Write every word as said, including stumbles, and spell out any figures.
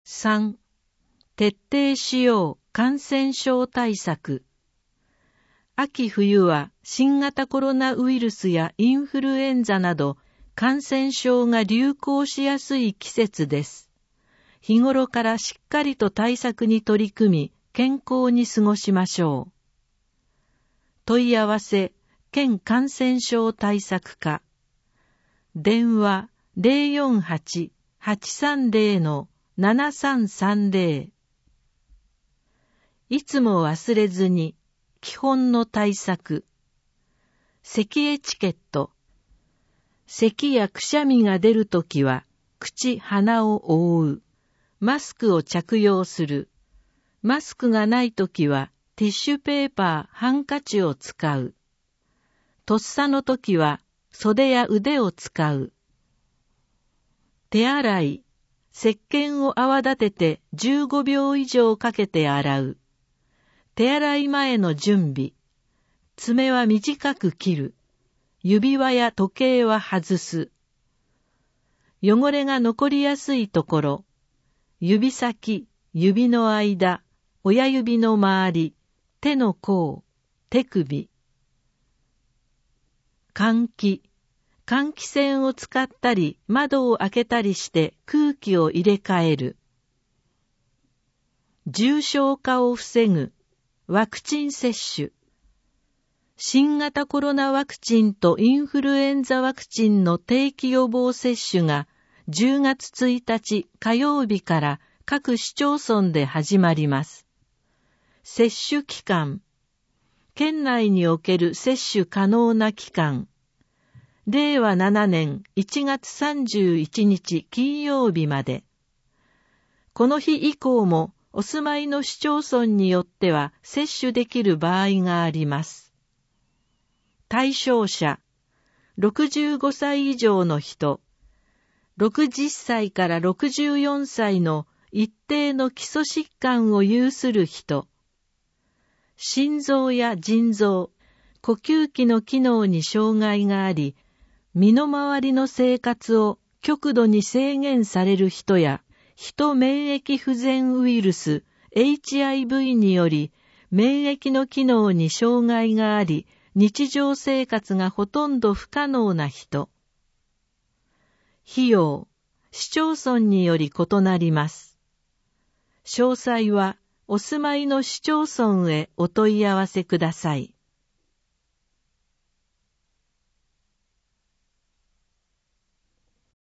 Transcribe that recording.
さん、徹底しよう感染症対策。秋冬は新型コロナウイルスやインフルエンザなど感染症が流行しやすい季節です。日頃からしっかりと対策に取り組み、健康に過ごしましょう。問い合わせ、県感染症対策課。電話 ゼロよんはち はちさんゼロ のななさんさんゼロ。いつも忘れずに、基本の対策。咳エチケット。咳やくしゃみが出るときは、口、鼻を覆う。マスクを着用する。マスクがないときは、ティッシュペーパー、ハンカチを使う。とっさのときは、袖や腕を使う。手洗い。石鹸を泡立ててじゅうごびょう以上かけて洗う。手洗い前の準備。爪は短く切る。指輪や時計は外す。汚れが残りやすいところ、指先、指の間、親指の周り、手の甲、手首。換気。換気扇を使ったり、窓を開けたりして空気を入れ替える。重症化を防ぐ。ワクチン接種。新型コロナワクチンとインフルエンザワクチンの定期予防接種がじゅうがつついたち火曜日から各市町村で始まります。接種期間。県内における接種可能な期間。れいわななねんいちがつさんじゅういちにち金曜日まで。この日以降もお住まいの市町村によっては接種できる場合があります。対象者、ろくじゅうごさい以上の人、ろくじゅっさいからろくじゅうよんさいの一定の基礎疾患を有する人、心臓や腎臓、呼吸器の機能に障害があり、身の回りの生活を極度に制限される人や、ヒト免疫不全ウイルス エイチアイブイ により免疫の機能に障害があり、日常生活がほとんど不可能な人。費用、市町村により異なります。詳細はお住まいの市町村へお問い合わせください。